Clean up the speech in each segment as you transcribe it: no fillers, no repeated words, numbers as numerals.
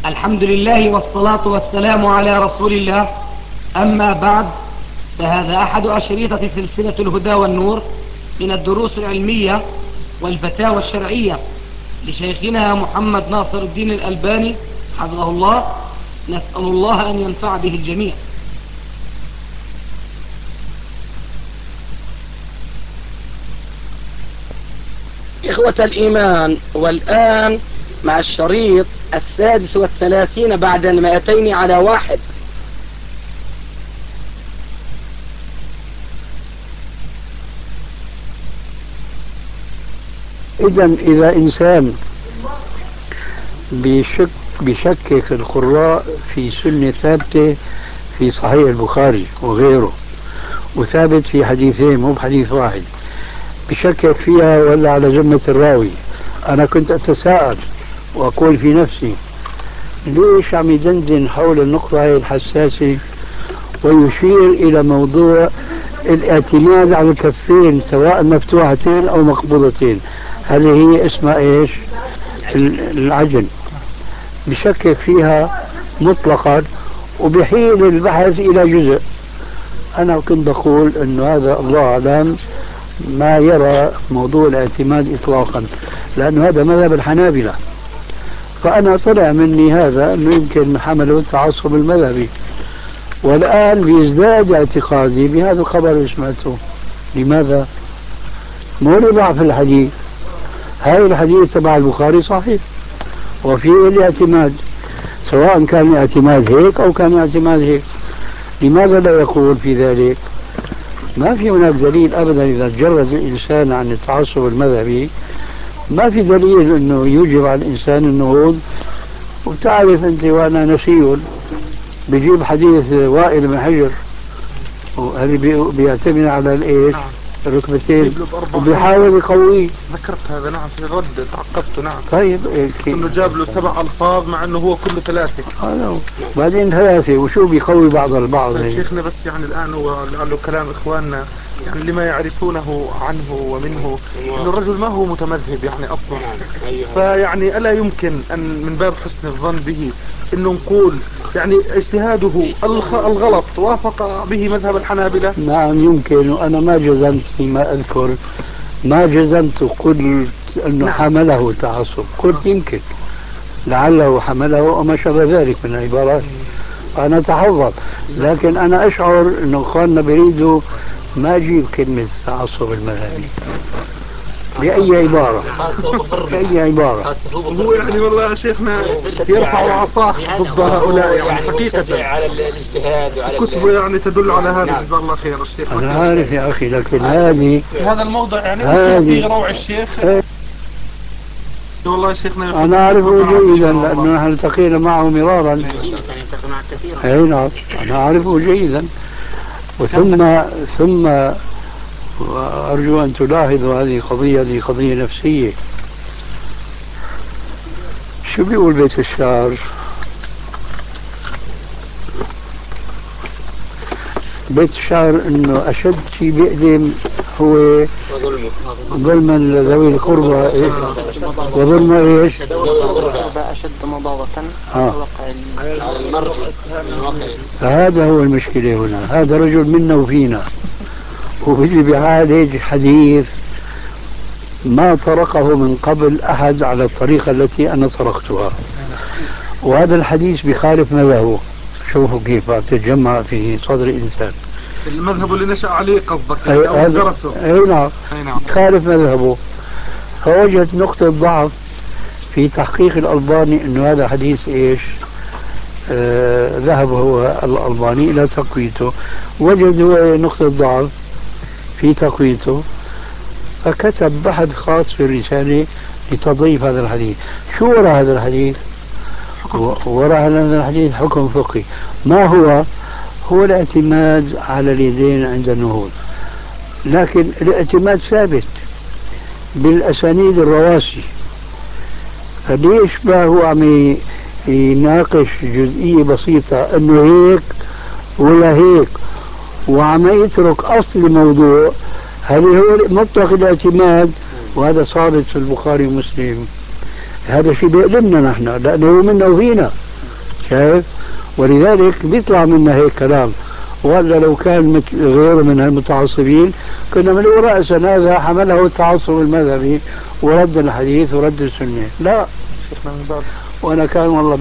الحمد لله والصلاة والسلام على رسول الله. أما بعد، فهذا أحد أشريطة سلسلة الهدى والنور من الدروس العلمية والفتاوى الشرعية لشيخنا محمد ناصر الدين الألباني حفظه الله. نسأل الله أن ينفع به الجميع. إخوة الإيمان، والآن مع الشريط 36 بعد 200 على 1. إذا إنسان بيشكك القراء في سنة ثابتة في صحيح البخاري وغيره، وثابت في حديثين مو بحديث واحد، بشكك فيها ولا على ذمة الراوي. أنا كنت أتساءل وأقول في نفسي ليش عم يدندن حول النقطة هي الحساسة ويشير إلى موضوع الاعتماد على الكفين سواء مفتوحتين أو مقبوضتين. هذه هي اسمها إيش؟ العجن. بشكك فيها مطلقا وبحيل البحث إلى جزء. أنا كنت بقول أنه هذا الله أعلم ما يرى موضوع الاعتماد إطلاقا، لأنه هذا مذهب الحنابلة. فأنا طلع مني هذا أنه يمكن حمله التعصب المذهبي، والآن بيزداد اعتقادي بهذا الخبر اللي سمعته. لماذا؟ مو لضعف الحديث، هذا الحديث تبع البخاري صحيح وفيه الاعتماد، سواء كان الاعتماد هيك أو كان الاعتماد هيك. لماذا لا يقول في ذلك؟ ما في هناك دليل أبدا. إذا تجرد الإنسان عن التعصب المذهبي ما في دليل أنه يوجب على الإنسان النهوض. وبتعرف أنت وأنا نسي بيجيب حديث وائل بن حجر وهذه بيعتمد على الإيش؟ الركبتين، وبيحاول يقويه. ذكرت هذا نعم في الرد، تعقبته نعم. طيب انه جاب له 7 ألفاظ مع انه هو كله 3. بعدين 3 وشو بيقوي بعض البعض. طيب شيخنا بس يعني الان هو لعله كلام اخواننا يعني لما يعرفونه عنه ومنه انه الرجل ما هو متمذهب يعني اصلا، فيعني الا يمكن ان من باب حسن الظن به انه نقول يعني اجتهاده الغلط وافق به مذهب الحنابلة. نعم يمكن، وانا ما جزمت فيما اذكر، ما جزمت قلت انه نعم. حمله تعصب، قلت يمكن لعله حمله وما شابه ذلك من العبارات. انا اتحفظ، لكن انا اشعر انه اخواننا بيريدوا ما اجيب كلمة تعصب المذهبي بأي عبارة، بأي عبارة. هو يعني والله يا شيخنا يرفع عصاه ضد هؤلاء يعني حقيقة على الاجتهاد وعلى كتبه يعني تدل على هذا. جزاه الله خير الشيخ. أنا عارف يا أخي، لكن هذه هذا الموضع يعني في روع الشيخ. والله شيخنا أنا أعرفه جيدا لأنه نحن التقينا معه مرارا. أي نعم أنا أعرفه جيدا. ثم وأرجو أن تلاحظوا هذه قضية نفسية. شو بيقول بيت الشعر؟ بيت الشعر انه اشد شيء بيقدم هو ظلما لذوي القربى، وظلم ايش؟ أشد مضاضة على المرء. هذا هو المشكلة هنا. هذا رجل منا وفينا وبيجي بيعالج حديث ما طرقه من قبل أحد على الطريقة التي أنا طرقتها، وهذا الحديث بخالف مذهبه. شوفوا كيف تتجمع في صدر الإنسان. المذهب اللي نشأ عليه قصدك يعني أو درسه. أي نعم. خالف مذهبه، فوجد نقطة ضعف في تحقيق الألباني أنه هذا حديث إيش؟ ذهب هو الألباني إلى تقويته، وجد هو نقطة ضعف في تقويته، فكتب بحث خاص في الرسالة لتضعيف هذا الحديث. شو وراء هذا الحديث؟ وراء هذا الحديث حكم فقهي. ما هو الاعتماد على اليدين عند النهوض، لكن الاعتماد ثابت بالأسانيد الرواسي. فليش ما هو عم يناقش جزئية بسيطة انه هيك ولا هيك، وعم يترك اصل الموضوع. هذا هو مطلق الاعتماد، وهذا صارت في البخاري ومسلم. هذا شيء بيألمنا نحن لأنه منا وفينا. شايف؟ ولذلك بيطلع منا هيك كلام. ولا لو كان مثل غيره من المتعصبين كنا من رأسا هذا حمله التعصب المذهبي ورد الحديث ورد السنة. لا، وأنا كان والله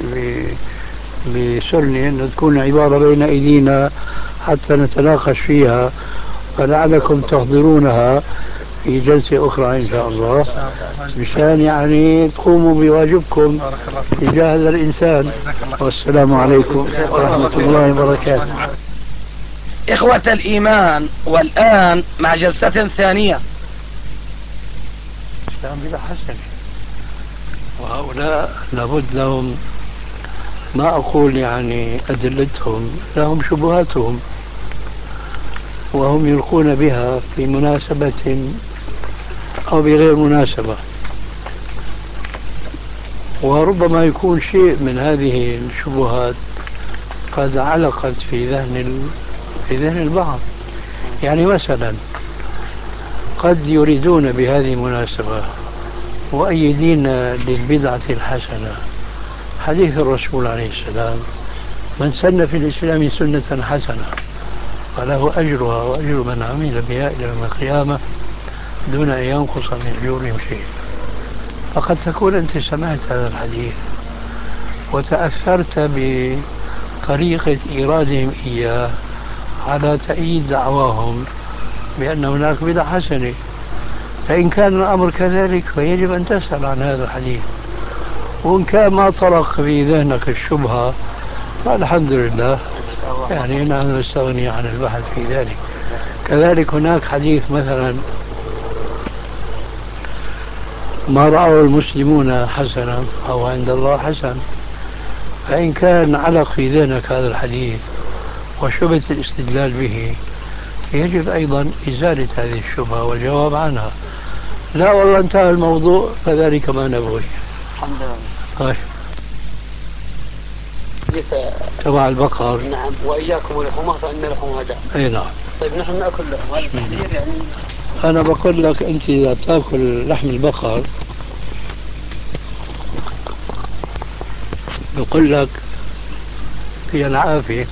بسرني أن تكون عبارة بين أيدينا حتى نتناقش فيها، فلعلكم تحضرونها في جلسة أخرى إن شاء الله، مشان يعني تقوموا بواجبكم تجاه هذا الإنسان. والسلام عليكم ورحمة الله وبركاته. إخوة الإيمان، والآن مع جلسة ثانية. الإسلام بلا حسنة، وهؤلاء لابد لهم، ما أقول يعني أدلتهم، لهم شبهاتهم وهم يلقون بها في مناسبة أو بغير مناسبة، وربما يكون شيء من هذه الشبهات قد علقت في ذهن البعض. يعني مثلا قد يريدون بهذه المناسبة مؤيدين للبدعة الحسنة حديث الرسول عليه السلام: من سن في الإسلام سنة حسنة فله أجرها وأجر من عمل بها إلى يوم القيامة دون أن ينقص من أجورهم شيء. فقد تكون أنت سمعت هذا الحديث وتأثرت بطريقة إيرادهم إياه على تأييد دعواهم بأن هناك بدعة حسنة، فإن كان الأمر كذلك فيجب أن تسأل عن هذا الحديث، وإن كان ما طرق في ذهنك الشبهة فالحمد لله، يعني نحن نستغني عن البحث في ذلك. كذلك هناك حديث مثلا: ما رأوا المسلمون حسنا أو عند الله حسن، فإن كان علق في ذهنك هذا الحديث وشبهة الاستدلال به يجب أيضا إزالة هذه الشبهة والجواب عنها. لا والله انتهى الموضوع فذلك ما نبغي. الحمد لله. طيب تبع البقر. نعم، وإياكم ولحومها فإن لحومها داء. أي نعم. طيب نحن نأكل لحم، هذا التحذير يعني. أنا بقول لك أنت إذا تأكل لحم البقر بقول لك في العافية،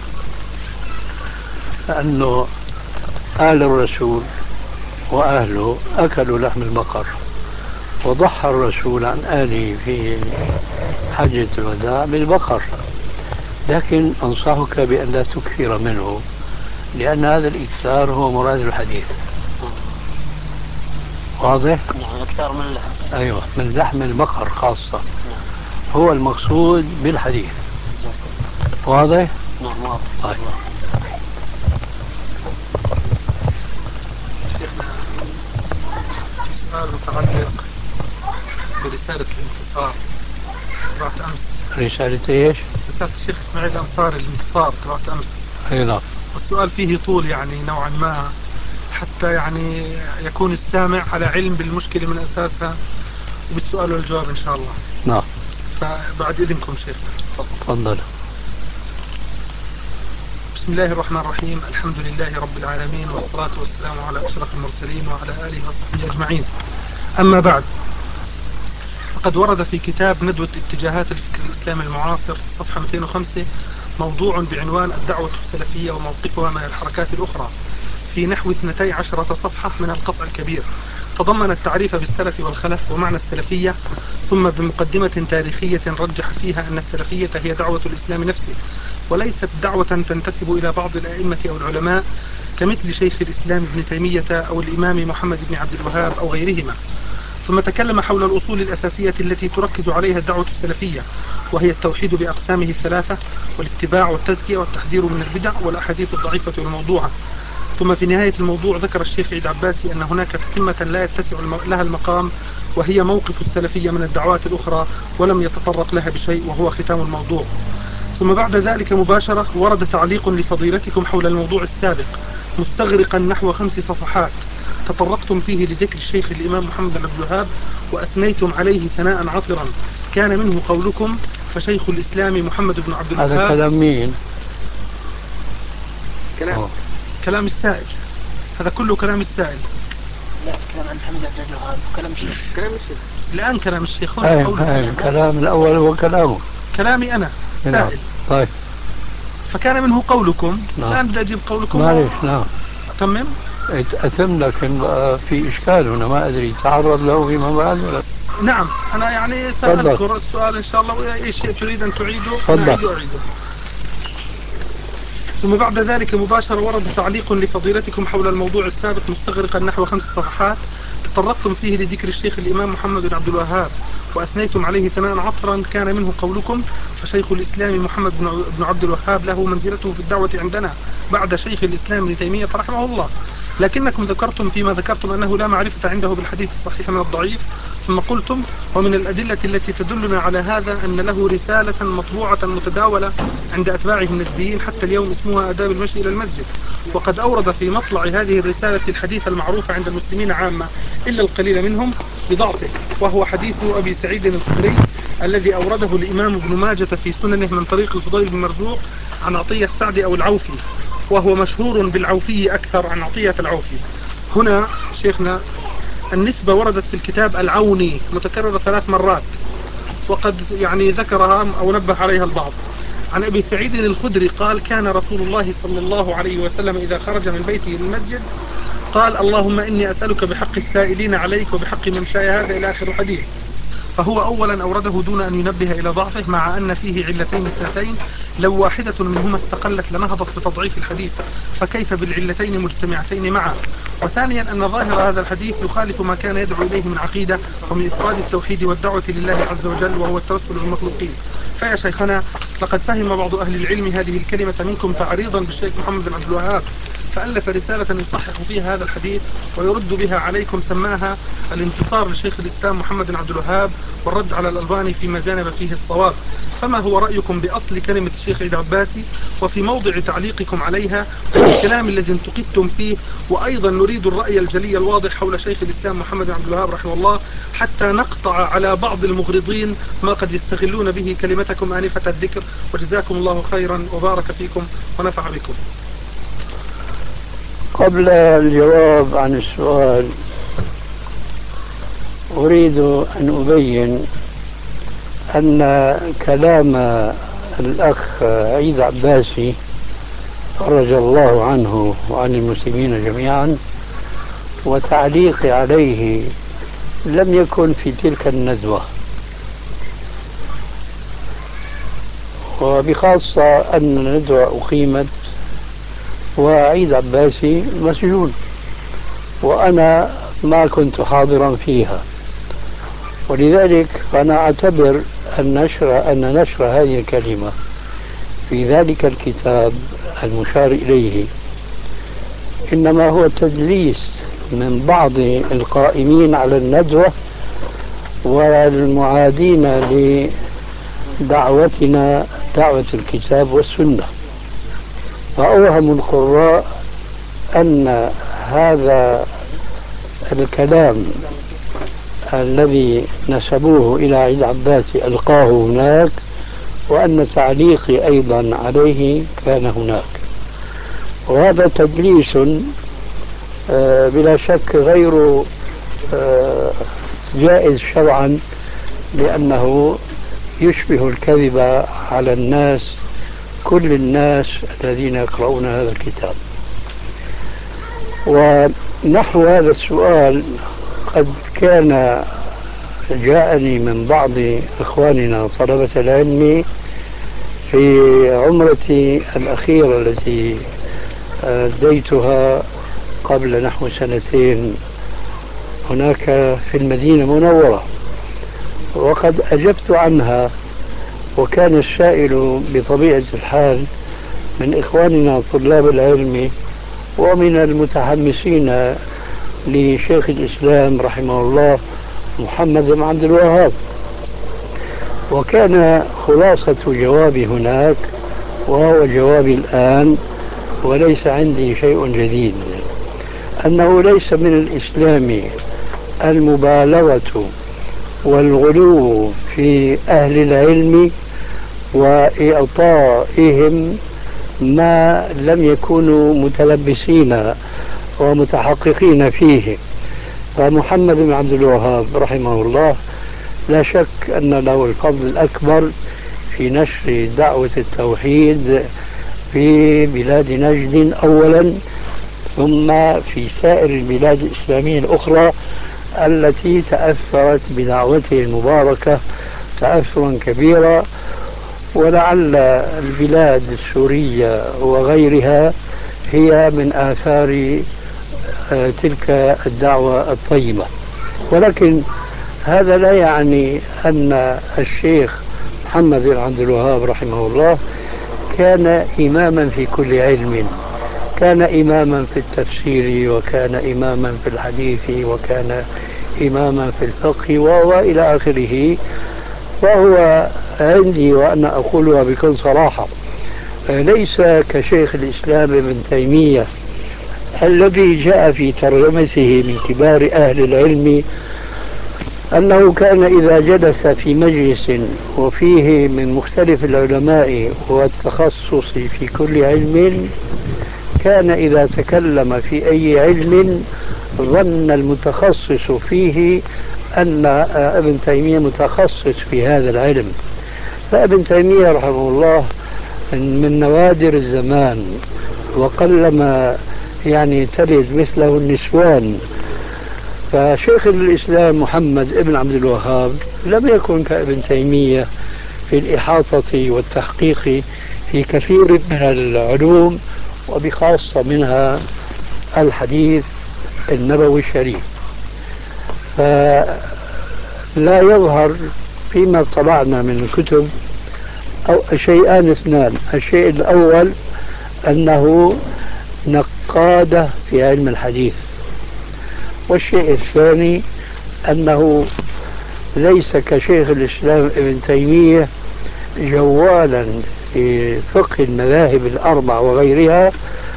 لأنه آل الرسول وأهله أكلوا لحم البقر، وضحى الرسول عن آله في حجة الوداع بالبقر، لكن أنصحك بأن لا تكثر منه لأن هذا الإكثار هو مراد الحديث. واضح؟ نعم، أكثر من اللحم. أيوة، من لحم البقر خاصة هو المقصود بالحديث. واضح؟ نعم واضح. طيب. شيخنا في سؤال متعلق برسالة الانتصار تبعت أمس. رسالة إيش؟ رسالة الشيخ إسماعيل الأنصاري الانتصار تبعت أمس. أي نعم. والسؤال فيه طول يعني نوعا ما، حتى يعني يكون السامع على علم بالمشكلة من أساسها وبالسؤال والجواب إن شاء الله. نعم. فبعد إذنكم شيخنا. تفضل. بسم الله الرحمن الرحيم، الحمد لله رب العالمين، والصلاة والسلام على أشرف المرسلين وعلى آله وصحبه أجمعين. أما بعد، فقد ورد في كتاب ندوة اتجاهات الفكر الإسلامي المعاصر صفحة 205 موضوع بعنوان الدعوة السلفية وموقفها من الحركات الأخرى في نحو 12 صفحة من القطع الكبير، تضمن التعريف بالسلف والخلف ومعنى السلفية، ثم بمقدمة تاريخية رجح فيها أن السلفية هي دعوة الإسلام نفسه، وليست دعوة تنتسب إلى بعض الأئمة أو العلماء كمثل شيخ الإسلام ابن تيمية أو الإمام محمد بن عبد الوهاب أو غيرهما. ثم تكلم حول الأصول الأساسية التي تركز عليها الدعوة السلفية، وهي التوحيد بأقسامه الثلاثة، والاتباع والتزكية والتحذير من البدع والأحاديث الضعيفة والموضوعة. ثم في نهاية الموضوع ذكر الشيخ عيد عباسي أن هناك تتمة لا يتسع لها المقام، وهي موقف السلفية من الدعوات الأخرى، ولم يتطرق لها بشيء، وهو ختام الموضوع. ثم بعد ذلك مباشرة ورد تعليق لفضيلتكم حول الموضوع السابق مستغرقا نحو 5 صفحات، تطرقتم فيه لذكر الشيخ الإمام محمد بن عبد الوهاب وأثنيتم عليه ثناء عطرا، كان منه قولكم: فشيخ الإسلام محمد بن عبد الوهاب. هذا كلام مين؟ كلام السائل، هذا كله كلام السائل. لا، كلام عن محمد عبد الوهاب، كلام الشيخ. الآن كلام الشيخ هنا. كلام الأول هو كلامه. كلامي أنا سائل. طيب. فكان منه قولكم. نعم. الآن بدي أجيب قولكم. معلش. نعم. أتمم. أتم، لكن بقى في إشكال هنا، ما أدري تعرض له فيما بعد ولا. نعم أنا يعني سأذكر السؤال إن شاء الله، وأي شيء تريد أن تعيده أنا أعيده. ثم بعد ذلك مباشرة ورد تعليق لفضيلتكم حول الموضوع السابق مستغرقا نحو 5 صفحات، تطرقتم فيه لذكر الشيخ الإمام محمد بن عبد الوهاب وأثنيتم عليه ثناء عطرا، كان منه قولكم: فشيخ الإسلام محمد بن عبد الوهاب له منزلته في الدعوة عندنا بعد شيخ الإسلام ابن تيمية رحمه الله. لكنكم ذكرتم فيما ذكرتم أنه لا معرفة عنده بالحديث الصحيح من الضعيف، ثم قلتم: ومن الأدلة التي تدلنا على هذا أن له رسالة مطبوعة متداولة عند أتباعه النجديين حتى اليوم اسمها آداب المشي إلى المسجد، وقد أورد في مطلع هذه الرسالة الحديث المعروف عند المسلمين عامة إلا القليل منهم بضعفه، وهو حديث أبي سعيد الخدري الذي أورده الإمام ابن ماجة في سننه من طريق الفضيل بن مرزوق عن عطية السعدي أو العوفي، وهو مشهور بالعوفي أكثر عن عطية العوفي. هنا شيخنا النسبة وردت في الكتاب العوني متكررة 3 مرات، وقد يعني ذكرها أو نبه عليها البعض. عن أبي سعيد الخدري قال: كان رسول الله صلى الله عليه وسلم إذا خرج من بيته للمسجد قال: اللهم إني أسألك بحق السائلين عليك وبحق ممشاي هذا إلى آخر الحديث. فهو أولا أورده دون أن ينبه إلى ضعفه، مع أن فيه علتين اثنتين لو واحدة منهما استقلت لنهضت بتضعيف الحديث، فكيف بالعلتين مجتمعتين معا. وثانيا أن ظاهر هذا الحديث يخالف ما كان يدعو إليه من عقيدة ومن إفراد التوحيد والدعوة لله عز وجل، وهو التوسل بالمخلوقين. فيا شيخنا لقد فهم بعض أهل العلم هذه الكلمة منكم تعريضا بالشيخ محمد بن عبد الوهاب، فألف رسالة يصحح فيها هذا الحديث ويرد بها عليكم، سماها الانتصار لشيخ الإسلام محمد بن عبد الوهاب والرد على الألباني فيما جانب فيه الصواب. فما هو رأيكم بأصل كلمة الشيخ عيد عباسي وفي موضع تعليقكم عليها والكلام الذي انتقدتم فيه؟ وأيضا نريد الرأي الجلي الواضح حول شيخ الإسلام محمد بن عبد الوهاب رحمه الله، حتى نقطع على بعض المغرضين ما قد يستغلون به كلمتكم آنفة الذكر. وجزاكم الله خيرا وبارك فيكم ونفع بكم. قبل الجواب عن السؤال أريد أن أبين أن كلام الأخ عيد عباسي فرج الله عنه وعن المسلمين جميعا وتعليقي عليه لم يكن في تلك الندوة، وبخاصة أن الندوة أقيمت وعيد عباسي مسجون وأنا ما كنت حاضرا فيها، ولذلك أنا أعتبر أن نشر هذه الكلمة في ذلك الكتاب المشار إليه إنما هو تدليس من بعض القائمين على الندوة والمعادين لدعوتنا دعوة الكتاب والسنة، فأوهم القراء أن هذا الكلام الذي نسبوه إلى عيد عباسي ألقاه هناك، وأن تعليقي أيضا عليه كان هناك، وهذا تدليس بلا شك غير جائز شرعا، لأنه يشبه الكذب على الناس، كل الناس الذين يقرؤون هذا الكتاب. ونحو هذا السؤال قد كان جاءني من بعض إخواننا طلبة العلم في عمرتي الأخيرة التي أديتها قبل نحو 2 هناك في المدينة المنورة، وقد أجبت عنها، وكان السائل بطبيعة الحال من إخواننا طلاب العلم ومن المتحمسين لشيخ الإسلام رحمه الله محمد بن عبد الوهاب. وكان خلاصة جوابي هناك وهو جوابي الآن، وليس عندي شيء جديد، أنه ليس من الإسلام المبالغة والغلو في أهل العلم وإعطائهم ما لم يكونوا متلبسين ومتحققين فيه. فمحمد بن عبد الوهاب رحمه الله لا شك أن له الفضل الأكبر في نشر دعوة التوحيد في بلاد نجد أولا، ثم في سائر البلاد الإسلامية الأخرى التي تأثرت بدعوته المباركة تأثرا كبيرا. ولعل البلاد السورية وغيرها هي من آثار تلك الدعوة الطيبة. ولكن هذا لا يعني أن الشيخ محمد بن عبد الوهاب رحمه الله كان إماما في كل علم، كان إماما في التفسير، وكان إماما في الحديث، وكان إماما في الفقه وإلى آخره. وهو عندي وأنا أقولها بكل صراحة ليس كشيخ الإسلام ابن تيمية الذي جاء في ترجمته من كبار أهل العلم أنه كان إذا جلس في مجلس وفيه من مختلف العلماء والتخصص في كل علم، كان إذا تكلم في أي علم ظن المتخصص فيه أن ابن تيمية متخصص في هذا العلم. فابن تيمية رحمه الله من نوادر الزمان، وقلما يعني تلد مثله النسوان. فشيخ الإسلام محمد ابن عبد الوهاب لم يكن كابن تيمية في الإحاطة والتحقيق في كثير من العلوم، وبخاصة منها الحديث النبوي الشريف. فلا يظهر فيما طلعنا من الكتب أو شيئان اثنان: الشيء الأول أنه نقاد في علم الحديث، والشيء الثاني أنه ليس كشيخ الإسلام ابن تيمية جوالا في فقه المذاهب الأربع وغيرها،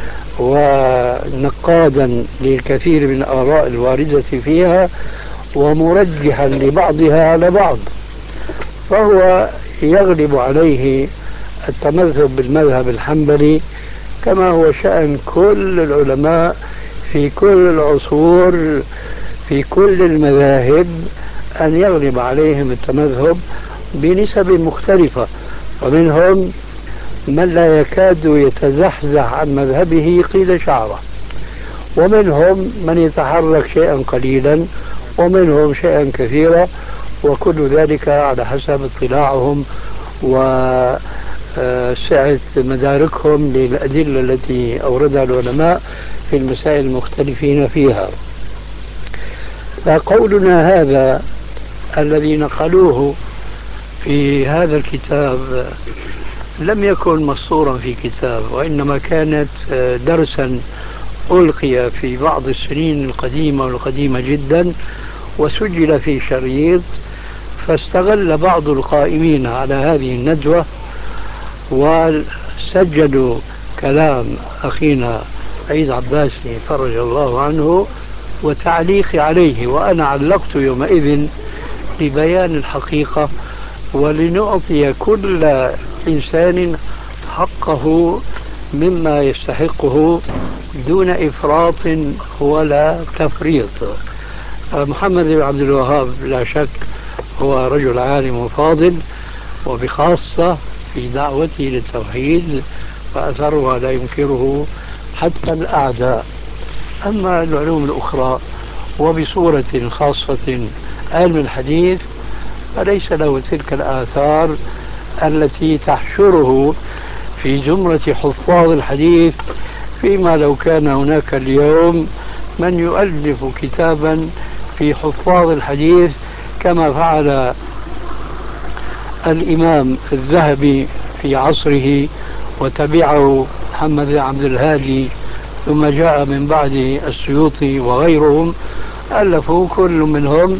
ونقادا للكثير من الآراء الواردة فيها، ومرجحا لبعضها على بعض. فهو يغلب عليه التمذهب بالمذهب الحنبلي، كما هو شأن كل العلماء في كل العصور في كل المذاهب، أن يغلب عليهم التمذهب بنسب مختلفة. ومنهم من لا يكاد يتزحزح عن مذهبه قيل شعره، ومنهم من يتحرك شيئا قليلا، ومنهم شيئا كثيرا، وكل ذلك على حسب اطلاعهم وسعة مداركهم للأدلة التي أوردها العلماء في المسائل المختلفين فيها. فقولنا هذا الذي نقلوه في هذا الكتاب لم يكن مسطورا في كتاب، وإنما كانت درسا ألقي في بعض السنين القديمة والقديمة جدا، وسجل في شريط. فاستغل بعض القائمين على هذه الندوة وسجلوا كلام أخينا عيد عباسي فرج الله عنه وتعليقي عليه، وأنا علقت يومئذ لبيان الحقيقة ولنعطي كل إنسان حقه مما يستحقه دون إفراط ولا تفريط. محمد بن عبد الوهاب لا شك هو رجل عالم وفاضل، وبخاصة في دعوته للتوحيد، فأثرها لا ينكره حتى الأعداء. أما العلوم الأخرى وبصورة خاصة علم الحديث فليس له تلك الآثار التي تحشره في زمرة حفاظ الحديث، فيما لو كان هناك اليوم من يؤلف كتابا في حفاظ الحديث كما فعل الإمام الذهبي في عصره، وتبعه محمد بن عبد الهادي، ثم جاء من بعد السيوطي وغيرهم، ألفوا كل منهم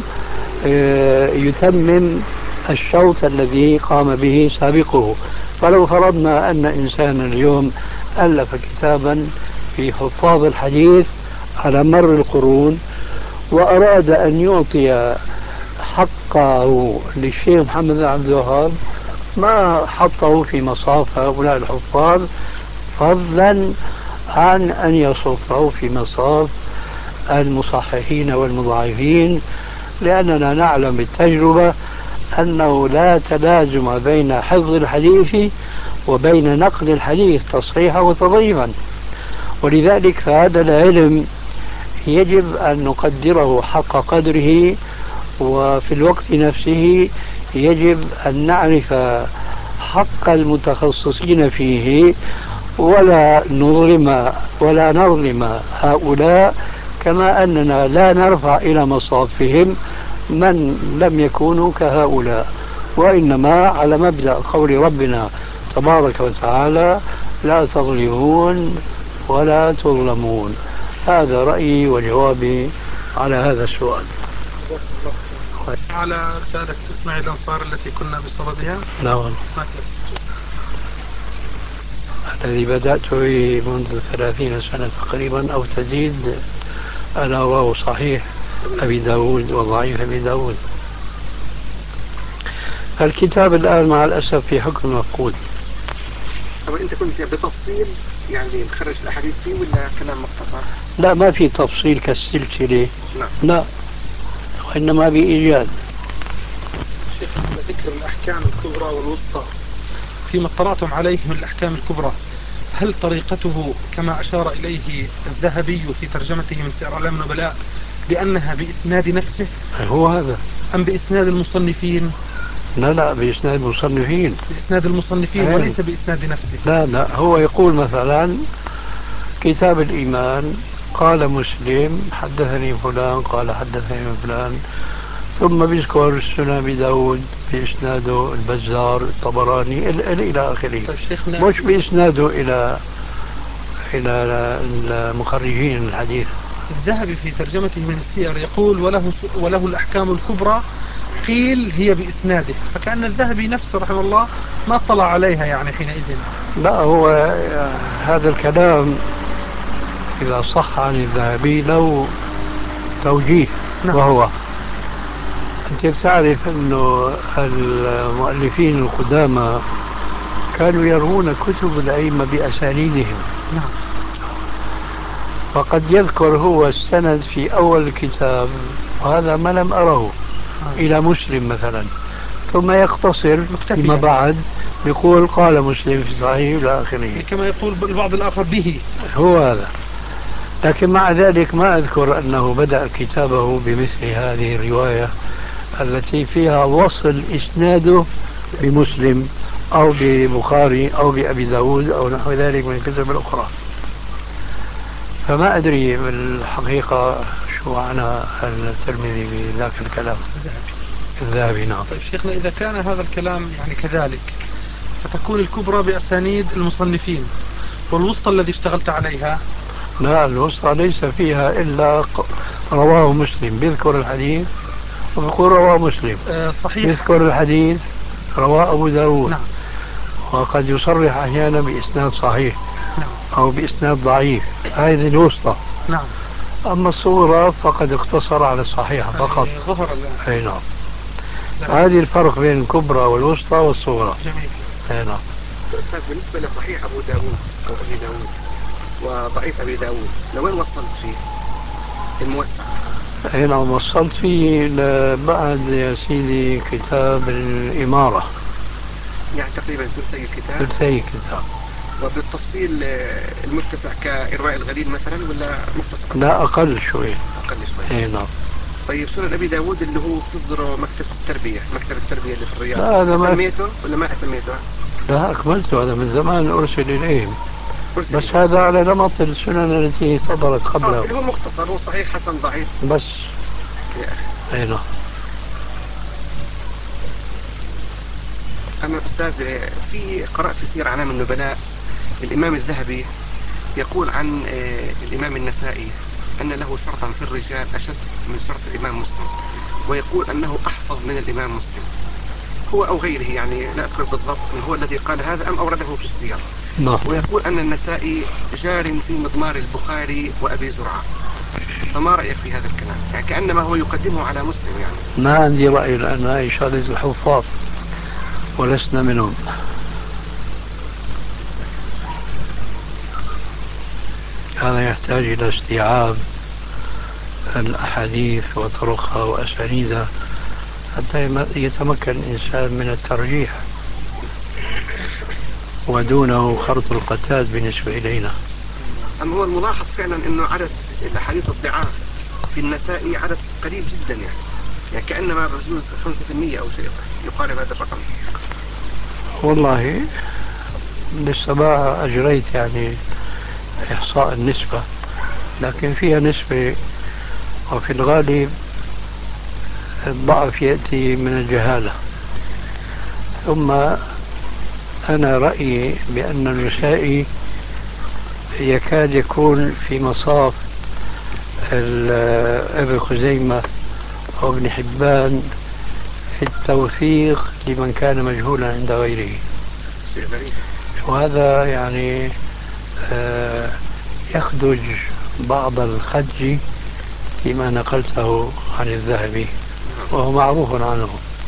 يتمم الشوط الذي قام به سابقه. فلو فرضنا أن إنسانا اليوم ألف كتابا في حفاظ الحديث على مر القرون وأراد أن يعطي حقه للشيخ محمد بن عبد الوهاب، ما حطه في مصاف هؤلاء الحفاظ، فضلا عن أن يصفه في مصاف المصححين والمضاعفين، لأننا نعلم بالتجربة أنه لا تلازم بين حفظ الحديث وبين نقل الحديث تصحيحا وتضعيفا. ولذلك فهذا العلم يجب أن نقدره حق قدره، وفي الوقت نفسه يجب أن نعرف حق المتخصصين فيه، ولا نظلم هؤلاء، كما أننا لا نرفع إلى مصافهم من لم يكونوا كهؤلاء، وإنما على مبدأ قول ربنا تبارك وتعالى: لا تظلمون ولا تظلمون. هذا رأيي وجوابي على هذا السؤال. على رسالة إسماعيل الأنصار التي كنا بصددها. لا والله، الذي بدأت به منذ 30 سنة تقريبا أو تزيد، ألا وهو صحيح أبي داود وضعيف أبي داود. الكتاب الآن مع الأسف في حكم مفقود. طب أنت كنت بتفصيل يعني مخرج الأحاديث فيه ولا كلام مختصر؟ لا، ما في تفصيل كالسلسلة. نعم. لا، وإنما بإيجاد. شيخ، ذكر الأحكام الكبرى والوسطى فيما اطلعتم عليه من الأحكام الكبرى، هل طريقته كما أشار إليه الذهبي في ترجمته من سير أعلام النبلاء بأنها بإسناد نفسه؟ هو هذا أم بإسناد المصنفين؟ لا، بإسناد المصنفين. بإسناد المصنفين وليس بإسناد نفسه. لا، هو يقول مثلا كتاب الإيمان قال مسلم حدثني فلان قال حدثني فلان، ثم بيذكر السنن أبي داود بإسناده البزار الطبراني إلى آخره. مش بإسناده إلى المخرجين الحديث. الذهبي في ترجمته من السير يقول وله الأحكام الكبرى، قيل هي بإسناده، فكأن الذهبي نفسه رحمه الله ما اطلع عليها يعني حينئذ. لا، هو هذا الكلام إذا صح عن الذهبي له توجيه. نعم. وهو أنت بتعرف أنه المؤلفين القدامى كانوا يروون كتب الأئمة بأسانيدهم. نعم. فقد يذكر هو السند في أول الكتاب، وهذا ما لم أره، إلى مسلم مثلا، ثم يقتصر فيما بعد يقول قال مسلم في صحيح إلى آخره، كما يقول البعض الآخر به. هو هذا. لكن مع ذلك ما أذكر أنه بدأ كتابه بمثل هذه الرواية التي فيها وصل إسناده بمسلم أو ببخاري أو بأبي داود أو نحو ذلك من الكتب الأخرى. فما أدري بالحقيقة شو معنى الترمذي بذاك الكلام الذهبي. نعم. طيب شيخنا، إذا كان هذا الكلام يعني كذلك، فتكون الكبرى بأسانيد المصنفين، والوسطى الذي اشتغلت عليها؟ لا، الوسطى ليس فيها إلا رواه مسلم، بيذكر الحديث ويقول رواه مسلم. صحيح. يذكر الحديث رواه أبو داود. نعم. وقد يصرح أحيانا بإسناد صحيح. نعم. أو بإسناد ضعيف. هذه الوسطى. نعم. أما الصورة فقد اقتصر على الصحيحة فقط. ظهر الآن. أي نعم. هذه الفرق بين الكبرى والوسطى والصغرى. جميل. أي نعم. أستاذ، بالنسبة لصحيح أبو داود أو أبي داود وضعيف أبي داود لوين وصلت فيه الموسع؟ أي نعم، وصلت فيه بعد يا سيدي كتاب الإمارة، يعني تقريبا ثلثي الكتاب. ثلثي الكتاب. وبالتفصيل المتسع كإرواء الغليل مثلا ولا مختصر؟ لا، أقل شوي. أقل شوي. أي نعم. طيب سنن أبي داود اللي هو تصدره مكتب التربية اللي في الرياض، لا، هذا ما أتميته ولا ما أتميته؟ لا، أكملته، هذا من زمان أرسل إليهم. بس إليه. هذا على نمط السنن التي صدرت قبله. اللي هو مختصر، هو صحيح حسن ضعيف بس. يا أخي. أي نعم. أنا أستاذ في قرأت في سير أعلام النبلاء الإمام الذهبي يقول عن الإمام النسائي أن له شرطا في الرجال أشد من شرط الإمام مسلم، ويقول أنه أحفظ من الإمام مسلم، هو أو غيره يعني لا أذكر بالضبط من هو الذي قال هذا أم أورده في السير. نعم. ويقول أن النسائي جار في مضمار البخاري وأبي زرعة، فما رأيك في هذا الكلام؟ يعني كأنما هو يقدمه على مسلم. يعني ما عندي رأي، لأن هذه شغلة الحفاظ ولسنا منهم. هذا يحتاج إلى استيعاب الأحاديث وطرقها وأسانيدها حتى يتمكن الإنسان من الترجيح، ودونه خرط القتاد بالنسبة إلينا. أما هو الملاحظ فعلا أنه عدد الأحاديث الضعاف في النسائي عدد قليل جدا، يعني كأنما بجوز 5% أو شيء يقارب هذا الرقم. والله لسه ما أجريت يعني إحصاء النسبة، لكن فيها نسبة، وفي الغالب الضعف يأتي من الجهالة. ثم أنا رأيي بأن النسائي يكاد يكون في مصاف ابن خزيمة أو ابن حبان في التوثيق لمن كان مجهولا عند غيره، وهذا يعني يخدج بعض الخدج فيما نقلته عن الذهبي، وهو معروف عنه،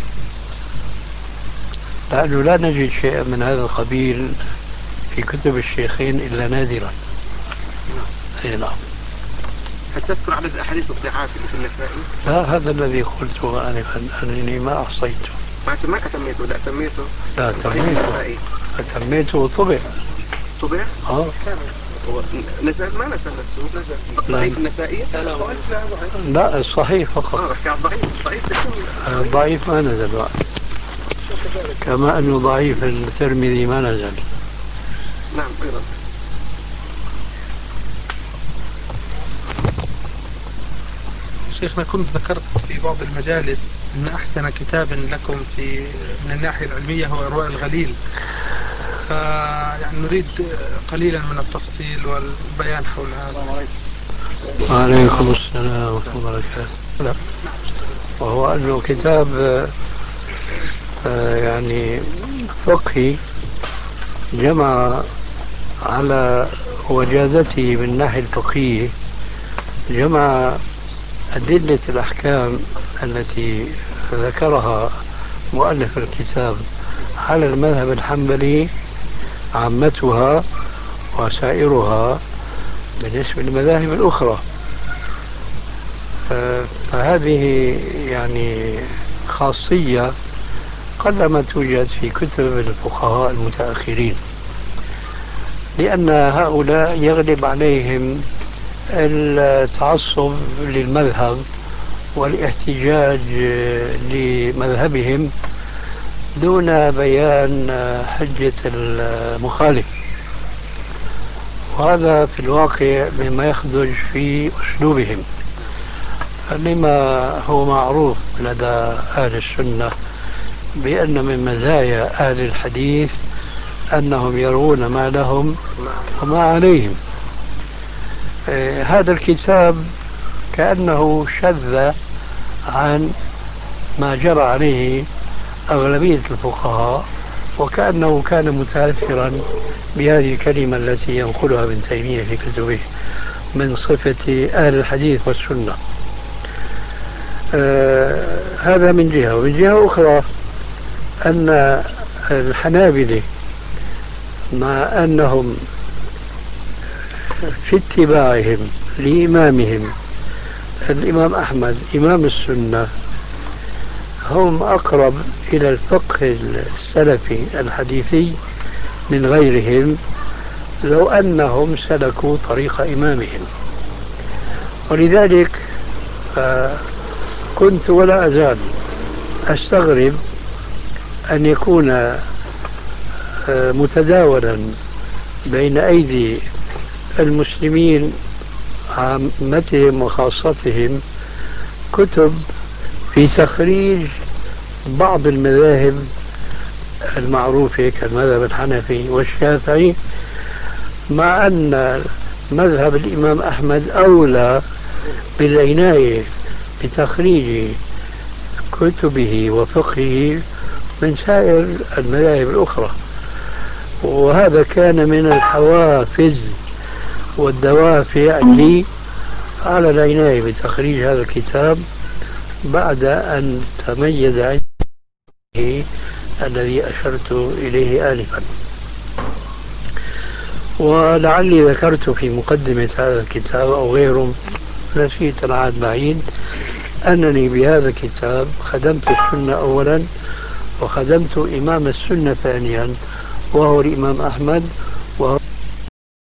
لأنه لا نجد شيئا من هذا القبيل في كتب الشيخين إلا نادرا. أي نعم. هل تذكر عدد الأحاديث الضعاف اللي في النسائي؟ لا، هذا الذي قلته آنفا أنني ما أحصيته. ما أتميته؟ لا أتميته. لا أتميته وطبع. طبع؟ كامل. نزل ما نزل نفسه؟ نزل ضعيف النسائي؟ لا الصحيح فقط. بحكي عن ضعيف ضعيف ما نزل بعد، كما أنه ضعيف الترمذي ما نزل. نعم أيضا. شيخنا، كنت ذكرت في بعض المجالس أن أحسن كتاب لكم من الناحية العلمية هو إرواء الغليل، فيعني نريد قليلا من التفصيل والبيان حول هذا. وعليكم السلام ورحمة الله وبركاته. وهو أنه كتاب يعني فقهي، جمع على وجازته من الناحية الفقهية، جمع أدلة الأحكام التي ذكرها مؤلف الكتاب على المذهب الحنبلي عامتها وسائرها بالنسبة للمذاهب الأخرى. فهذه يعني خاصية قلما توجد في كتب الفقهاء المتأخرين، لأن هؤلاء يغلب عليهم التعصب للمذهب والاحتجاج لمذهبهم دون بيان حجة المخالف، وهذا في الواقع مما يخدج في أسلوبهم. لما هو معروف لدى أهل السنة بأن من مزايا أهل الحديث أنهم يرون ما لهم وما عليهم. هذا الكتاب كأنه شذ عن ما جرى عليه أغلبية الفقهاء، وكأنه كان متأثرا بهذه الكلمة التي ينقلها ابن تيمية في كتبه من صفة أهل الحديث والسنة. هذا من جهة، ومن جهة أخرى أن الحنابلة مع أنهم في اتباعهم لإمامهم الإمام أحمد إمام السنة هم أقرب إلى الفقه السلفي الحديثي من غيرهم، لو أنهم سلكوا طريق إمامهم. ولذلك كنت ولا أزال أستغرب أن يكون متداولا بين أيدي المسلمين عامتهم وخاصتهم كتب في تخريج بعض المذاهب المعروفة كالمذهب الحنفي والشافعي، مع أن مذهب الإمام أحمد أولى بالعناية بتخريج كتبه وفقهه من سائر المذاهب الأخرى. وهذا كان من الحوافز والدوافع لي على العناية بتخريج هذا الكتاب بعد أن تميز عنه الذي أشرت إليه آنفا. ولعلي ذكرت في مقدمة هذا الكتاب أو غيره، نسيت العهد بعيد، أنني بهذا الكتاب خدمت السنة أولا، وخدمت إمام السنة ثانيا، وهو الإمام أحمد، وهو